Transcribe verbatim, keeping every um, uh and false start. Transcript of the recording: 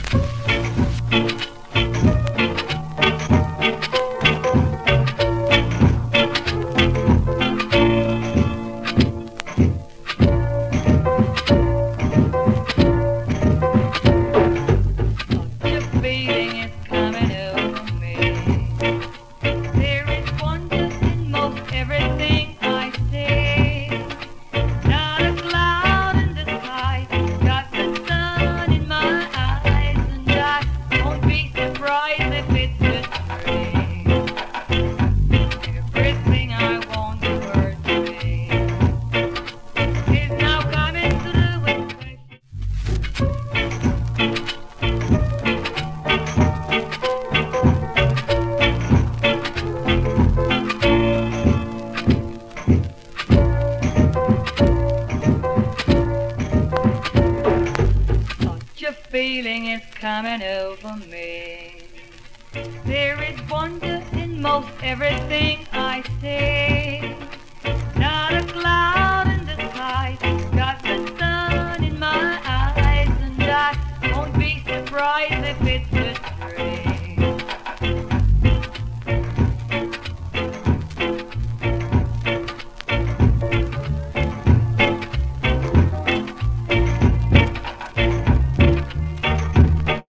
Feeling is coming over me. There is wonder in most everything I say. Not a cloud in the sky, got the sun in my eyes, and I won't be surprised if it's a stray.